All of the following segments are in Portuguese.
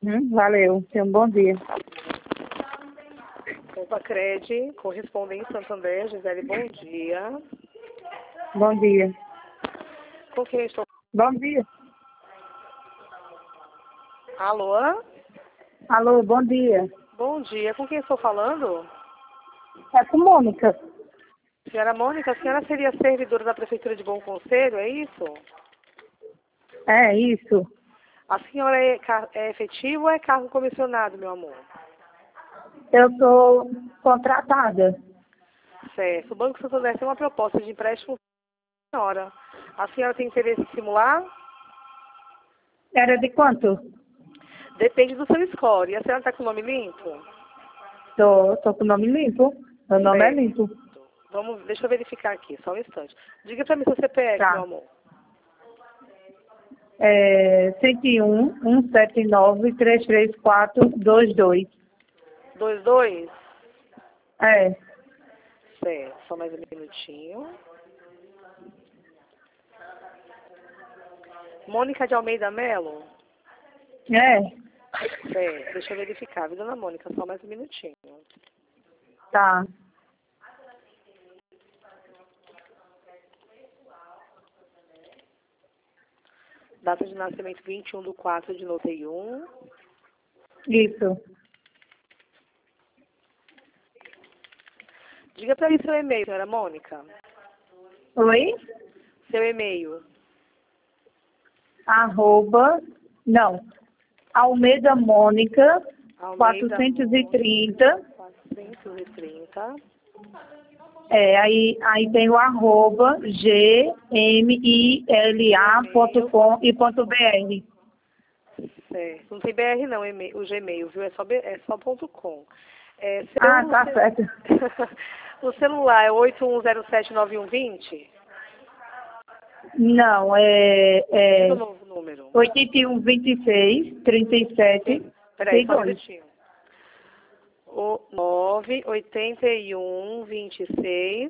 Valeu. Tenha um bom dia. Compacred, correspondente Santander, Gisele, bom dia. Bom dia. Com quem eu estou? Bom dia. Alô? Alô, bom dia. Bom dia, com quem eu estou falando? É com Mônica. Senhora Mônica, a senhora seria servidora da Prefeitura de Bom Conselho, é isso? É isso. A senhora é efetivo ou é cargo comissionado, meu amor? Eu sou contratada. Certo. O Banco Santander tem uma proposta de empréstimo para a senhora. A senhora tem interesse em simular? Era de quanto? Depende do seu score. E a senhora está com o nome limpo? Tô com o nome limpo. Meu nome é Certo. limpo. Deixa eu verificar aqui, só um instante. Diga para mim seu CPF, Tá. meu amor. 101 179 334 22. 22? É. Certo, só mais um minutinho. Mônica de Almeida Melo? É. Certo, deixa eu verificar, viu, dona Mônica? Só mais um minutinho. Tá. Data de nascimento 21/4/91. Isso. Diga para mim seu e-mail, senhora Mônica. Oi? Seu e-mail. Não. Almeida Mônica, Almeida 430. 430. Aí tem o @gmila.com e .br. Certo. Não tem BR não, o Gmail, viu? É só .com. Tá certo. O celular é 81079120? Não, Diga o novo número. 81 26 37 Peraí, só um 62. minutinho. O 98126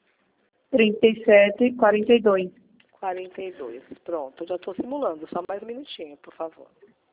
37 42. 42. Pronto, eu já estou simulando. Só mais um minutinho, por favor.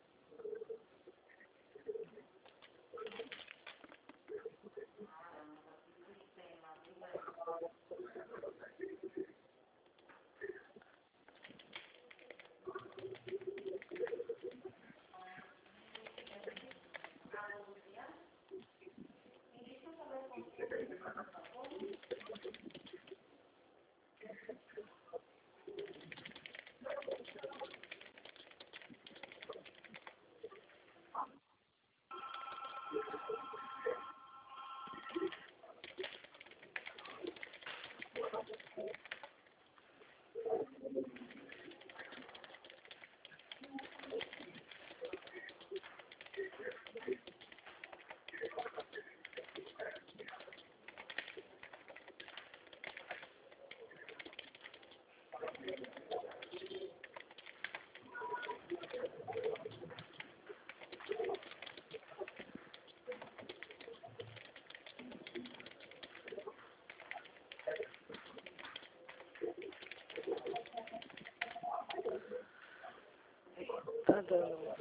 Tá dando.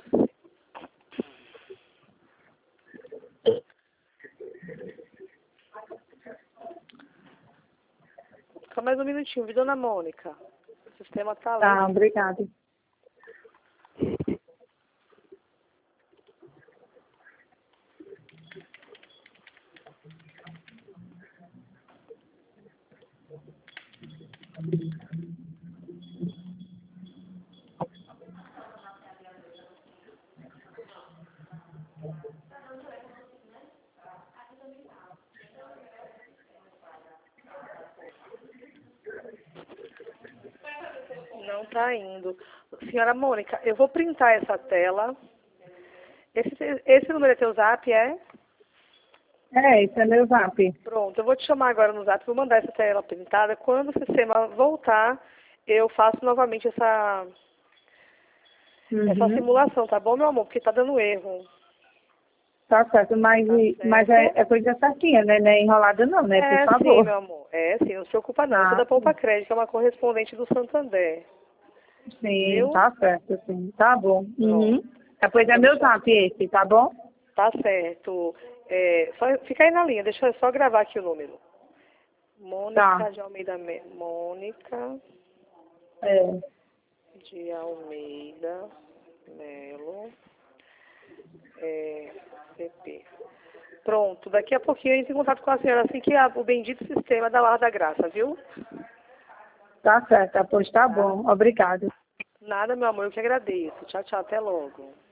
Só mais um minutinho, viu, dona Mônica? O sistema tá lento. Tá, obrigada. Não tá indo. Senhora Mônica, eu vou printar essa tela. Esse número é teu zap, é? Esse é meu zap. Pronto, eu vou te chamar agora no zap, vou mandar essa tela printada. Quando o sistema voltar, eu faço novamente essa simulação, tá bom, meu amor? Porque tá dando erro. Tá certo, mas é coisa certinha, né? Não é enrolada não, né? Por favor. Sim, meu amor. Sim, não se preocupa não. Eu sou da Poupa Crédito, é uma correspondente do Santander. Sim, Viu? tá certo, sim. Tá bom. Pronto. Depois é meu zap esse, tá bom? Tá certo. Só fica aí na linha, deixa eu só gravar aqui o número. Mônica Tá. de Almeida Mônica É. de Almeida Melo. CP. Pronto, daqui a pouquinho eu entro em contato com a senhora, assim que o bendito sistema da Lar da Graça, viu? Tá certo, pois tá bom. Obrigado. Nada, meu amor, eu que agradeço. Tchau, tchau, até logo.